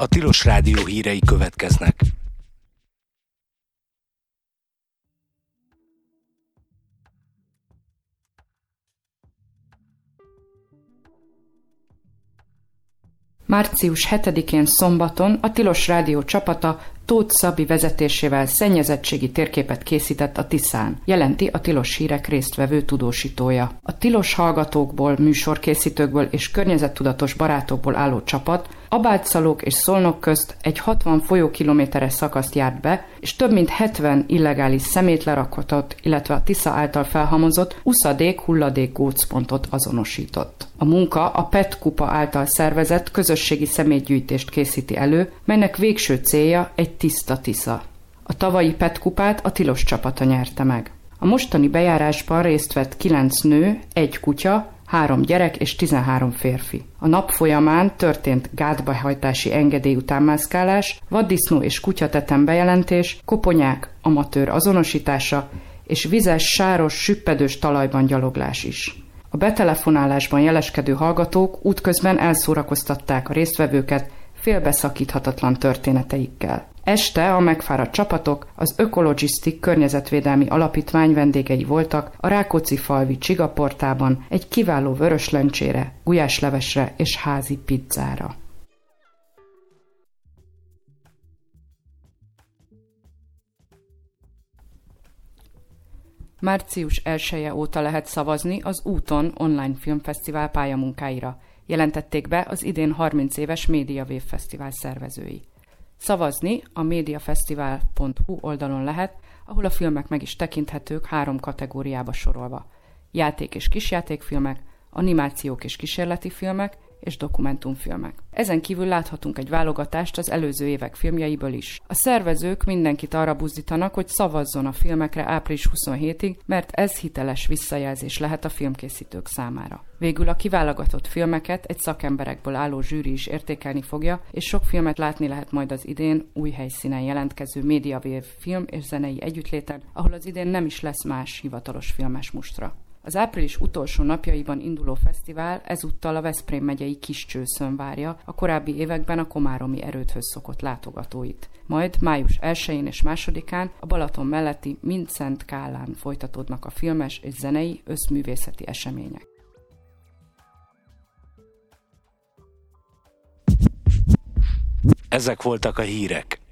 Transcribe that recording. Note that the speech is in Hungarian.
A Tilos Rádió hírei következnek. Március 7-én szombaton a Tilos Rádió csapata Tóth Szabi vezetésével szennyezettségi térképet készített a Tiszán, jelenti a Tilos Hírek résztvevő tudósítója. A tilos hallgatókból, műsorkészítőkből és környezettudatos barátokból álló csapat Abáltszalók és Szolnok közt egy 60 folyókilométeres szakaszt járt be, és több mint 70 illegális szemétlerakotot, illetve a Tisza által felhamozott uszadék-hulladék gócpontot azonosított. A munka a PET kupa által szervezett közösségi szemétgyűjtést készíti elő, melynek végső célja egy tiszta Tisza. A tavalyi PET kupát a Tilos csapata nyerte meg. A mostani bejárásban részt vett 9 nő, 1 kutya, 3 gyerek és 13 férfi. A nap folyamán történt gátbehajtási engedély utánmászkálás, vaddisznó és kutyatetem bejelentés, koponyák amatőr azonosítása és vizes, sáros, süppedős talajban gyaloglás is. A betelefonálásban jeleskedő hallgatók útközben elszórakoztatták a résztvevőket félbeszakíthatatlan történeteikkel. Este a megfáradt csapatok az Ökologisztik környezetvédelmi alapítvány vendégei voltak a Rákóczi-falvi Csigaportában egy kiváló vöröslencsére, gulyáslevesre és házi pizzára. Március 1-e óta lehet szavazni az Úton online filmfesztivál pályamunkáira, jelentették be az idén 30 éves Média Wave Fesztivál szervezői. Szavazni a mediafesztivál.hu oldalon lehet, ahol a filmek meg is tekinthetők 3 kategóriába sorolva. Játék- és kisjátékfilmek, animációk és kísérleti filmek és dokumentumfilmek. Ezen kívül láthatunk egy válogatást az előző évek filmjeiből is. A szervezők mindenkit arra buzdítanak, hogy szavazzon a filmekre április 27-ig, mert ez hiteles visszajelzés lehet a filmkészítők számára. Végül a kiválogatott filmeket egy szakemberekből álló zsűri is értékelni fogja, és sok filmet látni lehet majd az idén új helyszínen jelentkező Media Wave film és zenei együttléten, ahol az idén nem is lesz más hivatalos filmes mustra. Az április utolsó napjaiban induló fesztivál ezúttal a Veszprém megyei Kiscsőszön várja a korábbi években a komáromi erődhöz szokott látogatóit. Majd május 1-én és 2-án a Balaton melletti Mindszent Kállán folytatódnak a filmes és zenei összművészeti események. Ezek voltak a hírek.